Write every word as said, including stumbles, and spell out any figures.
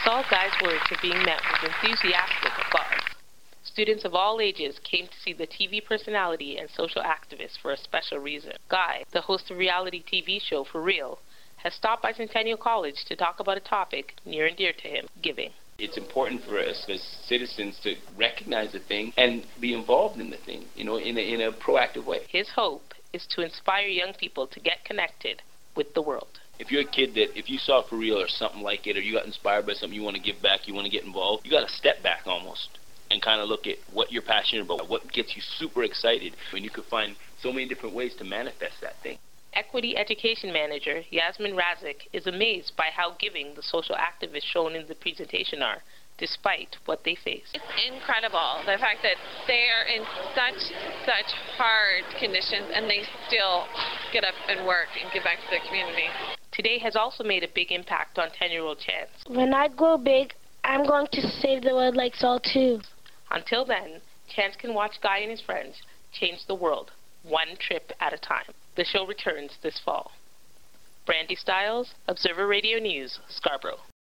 Saul Guy's words are being met with enthusiastic applause. Students of all ages came to see the T V personality and social activist for a special reason. Guy, the host of reality T V show For Real, has stopped by Centennial College to talk about a topic near and dear to him, giving. It's important for us as citizens to recognize the thing and be involved in the thing, you know, in a, in a proactive way. His hope is to inspire young people to get connected with the world. If you're a kid that, if you saw For Real or something like it, or you got inspired by something, you want to give back, you want to get involved, you got to step back almost and kind of look at what you're passionate about, what gets you super excited. I mean, you could find so many different ways to manifest that thing. Equity Education Manager Yasmin Razik is amazed by how giving the social activists shown in the presentation are, despite what they face. It's incredible, the fact that they are in such, such hard conditions and they still get up and work and give back to the community. Today has also made a big impact on ten-year-old Chance. When I grow big, I'm going to save the world like Saul too. Until then, Chance can watch Guy and his friends change the world, one trip at a time. The show returns this fall. Brandy Stiles, Observer Radio News, Scarborough.